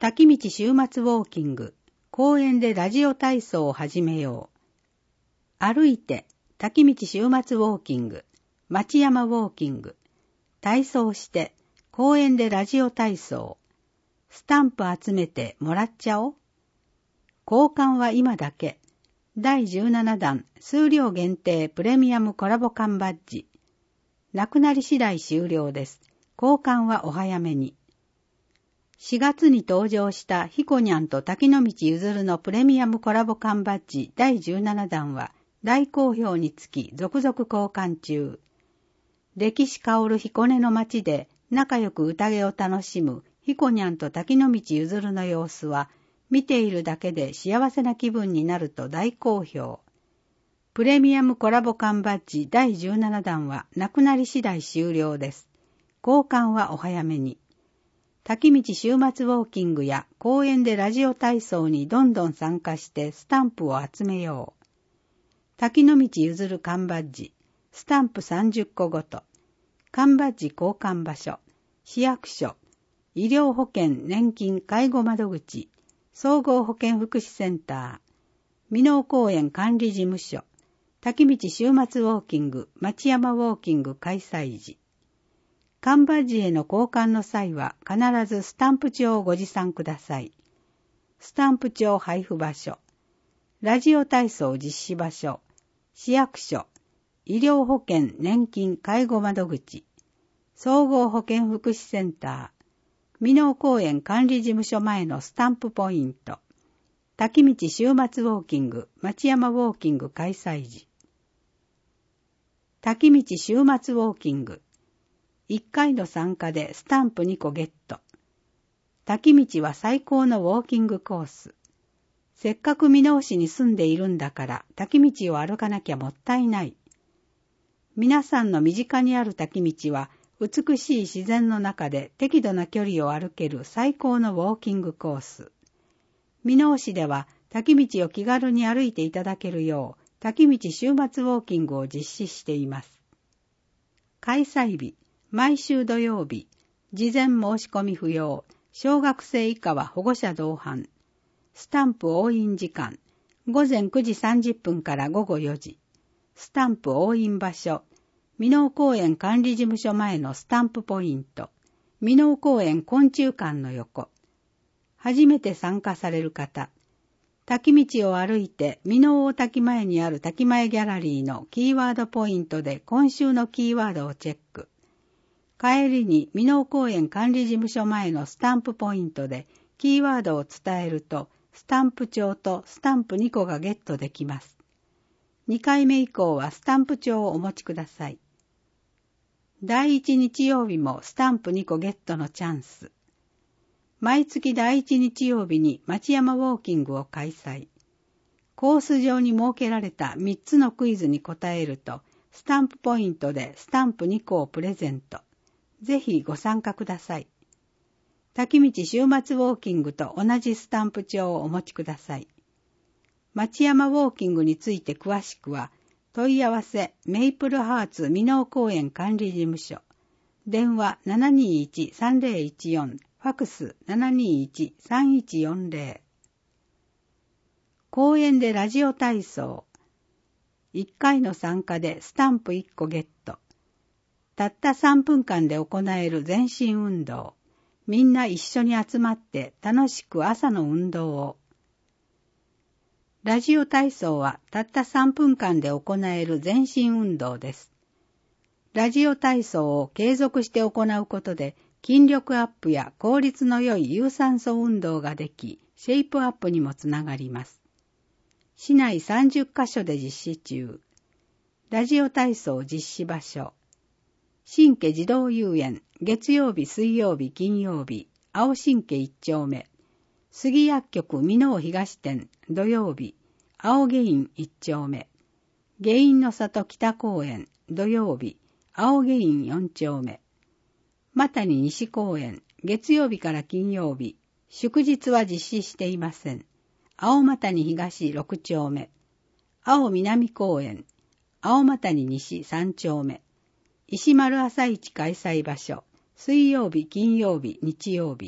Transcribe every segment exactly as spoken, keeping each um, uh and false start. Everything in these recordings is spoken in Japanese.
滝道週末ウォーキング、公園でラジオ体操を始めよう。歩いて、滝道週末ウォーキング、町山ウォーキング、体操して、公園でラジオ体操、スタンプ集めてもらっちゃおう。交換は今だけ。だいじゅうななだん数量限定プレミアムコラボ缶バッジ。なくなり次第終了です。交換はお早めに。しがつに登場したひこにゃんと滝の道ゆずるのプレミアムコラボ缶バッジだいじゅうななだんは大好評につき続々交換中。歴史香る彦根の町で仲良く宴を楽しむひこにゃんと滝の道ゆずるの様子は見ているだけで幸せな気分になると大好評。プレミアムコラボ缶バッジだいじゅうななだんはなくなり次第終了です。交換はお早めに。滝道週末ウォーキングや公園でラジオ体操にどんどん参加してスタンプを集めよう。滝の道ゆずる缶バッジ、スタンプさんじゅっこごと、缶バッジ交換場所、市役所、医療保険年金介護窓口、総合保健福祉センター、箕面公園管理事務所、滝道週末ウォーキング、町山ウォーキング開催時。缶バッジへの交換の際は必ずスタンプ帳をご持参ください。スタンプ帳配布場所、ラジオ体操実施場所、市役所、医療保険年金介護窓口、総合保健福祉センター、箕面公園管理事務所前のスタンプポイント、滝道週末ウォーキング、町山ウォーキング開催時。滝道週末ウォーキング、いっかいの参加でスタンプにこゲット。滝道は最高のウォーキングコース。せっかく箕面市に住んでいるんだから滝道を歩かなきゃもったいない。皆さんの身近にある滝道は美しい自然の中で適度な距離を歩ける最高のウォーキングコース。箕面市では滝道を気軽に歩いていただけるよう滝道週末ウォーキングを実施しています。開催日。毎週土曜日、事前申し込み不要、小学生以下は保護者同伴。スタンプ押印時間、ごぜんくじさんじゅっぷんからごごよじ。スタンプ押印場所、箕面公園管理事務所前のスタンプポイント、箕面公園昆虫館の横。初めて参加される方、滝道を歩いて箕面大滝前にある滝前ギャラリーのキーワードポイントで今週のキーワードをチェック。帰りに箕面公園管理事務所前のスタンプポイントでキーワードを伝えるとスタンプ帳とスタンプにこがゲットできます。にかいめ以降はスタンプ帳をお持ちください。だいいち日曜日もスタンプにこゲットのチャンス。毎月だいいち日曜日に町山ウォーキングを開催。コース上に設けられたみっつのクイズに答えるとスタンプポイントでスタンプにこをプレゼント。ぜひご参加ください。滝道週末ウォーキングと同じスタンプ帳をお持ちください。町山ウォーキングについて詳しくは、問い合わせメイプルハーツ箕面公園管理事務所、電話 ななにいちさんぜろいちよん、ファクス ななにいちさんいちよんぜろ。公園でラジオ体操。いっかいの参加でスタンプいっこゲット。たったさんぷんかんで行える全身運動。みんな一緒に集まって楽しく朝の運動を。ラジオ体操はたったさんぷんかんで行える全身運動です。ラジオ体操を継続して行うことで筋力アップや効率の良い有酸素運動ができ、シェイプアップにもつながります。市内さんじゅっかしょで実施中。ラジオ体操実施場所。新家児童遊園、月曜日、水曜日、金曜日、青新家一丁目、杉薬局箕面東店、土曜日、青下院一丁目、下院の里北公園、土曜日、青下院四丁目、マタニ西公園、月曜日から金曜日、祝日は実施していません。青マタニ東六丁目、青南公園、青マタニ西三丁目、石丸朝市開催場所、水曜日、金曜日、日曜日、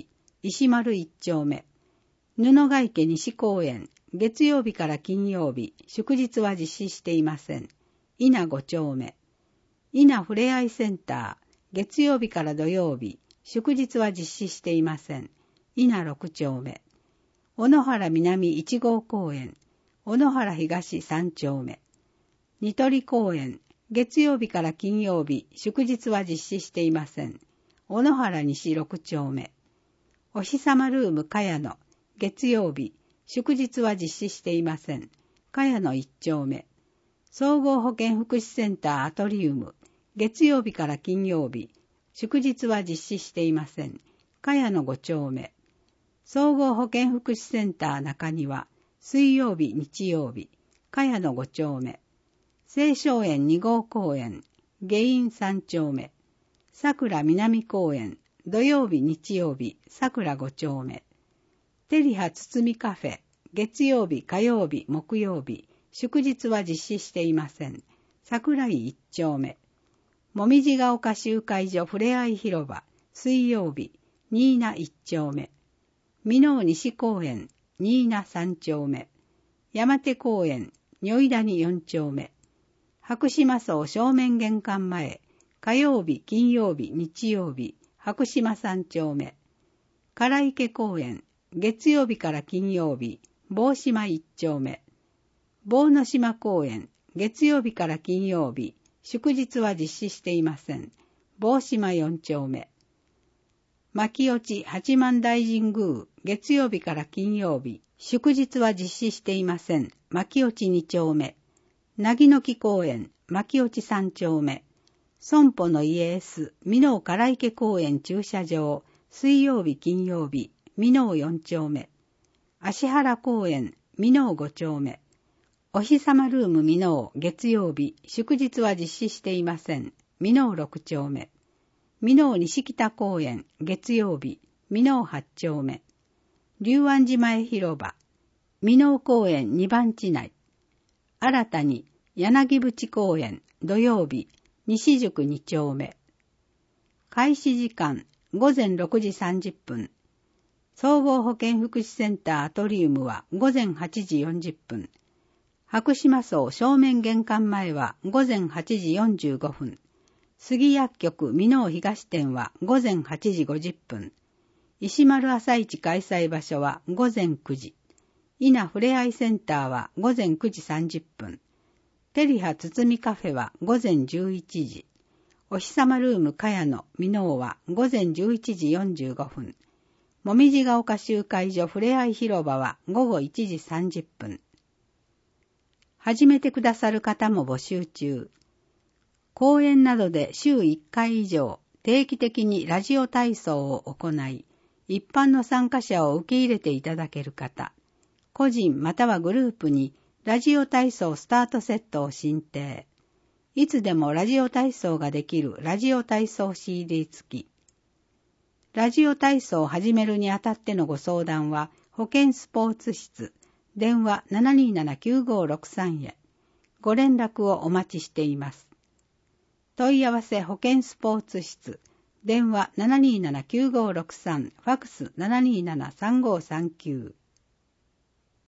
石丸一丁目。布ヶ池西公園、月曜日から金曜日、祝日は実施していません。稲五丁目。稲ふれあいセンター、月曜日から土曜日、祝日は実施していません。稲六丁目。小野原南一号公園、小野原東三丁目。ニトリ公園、月曜日から金曜日、祝日は実施していません。小野原西六丁目。お日様ルーム茅野、月曜日、祝日は実施していません。茅野一丁目。総合保健福祉センターアトリウム、月曜日から金曜日、祝日は実施していません。茅野五丁目。総合保健福祉センター中庭、水曜日、日曜日、茅野五丁目。青松園二号公園、下院三丁目。桜南公園、土曜日、日曜日、桜五丁目。テリハ包みカフェ、月曜日、火曜日、木曜日、祝日は実施していません。桜井一丁目。もみじが丘集会所ふれあい広場、水曜日、新名一丁目。美濃西公園、新名三丁目。山手公園、如意谷四丁目。白島荘正面玄関前、火曜日、金曜日、日曜日、白島三丁目。唐池公園、月曜日から金曜日、坊島一丁目。坊野島公園、月曜日から金曜日、祝日は実施していません。坊島四丁目。牧落八幡大神宮、月曜日から金曜日、祝日は実施していません。牧落二丁目。なぎの木公園、牧落三丁目。損保の家 S、美濃唐池公園駐車場、水曜日金曜日、美濃四丁目。芦原公園、美濃五丁目。お日様ルーム美濃月曜日、祝日は実施していません。美濃六丁目。美濃西北公園、月曜日、美濃八丁目。龍安寺前広場。美濃公園二番地内。新たに柳淵公園、土曜日、西宿二丁目。開始時間、午前ろくじさんじゅっぷん。総合保健福祉センターアトリウムは午前はちじよんじゅっぷん。白島荘正面玄関前は午前はちじよんじゅうごふん。杉薬局美濃東店は午前はちじごじゅっぷん。石丸朝市開催場所は午前くじ。稲ふれあいセンターは午前くじさんじゅっぷん。テリハ包みカフェは午前じゅういちじ。お日様ルーム茅野美濃は午前じゅういちじよんじゅうごふん。もみじが丘集会所ふれあい広場は午後いちじさんじゅっぷん。始めてくださる方も募集中。講演などで週いっかい以上定期的にラジオ体操を行い、一般の参加者を受け入れていただける方、個人またはグループにラジオ体操スタートセットを進呈。いつでもラジオ体操ができるラジオ体操 シーディー 付き。ラジオ体操を始めるにあたってのご相談は、保健スポーツ室、電話 ななにーななきゅうごろくさん へ。ご連絡をお待ちしています。問い合わせ保健スポーツ室、電話 ななにーななきゅうごろくさん、ファクス ななにーななさんごーさんきゅう。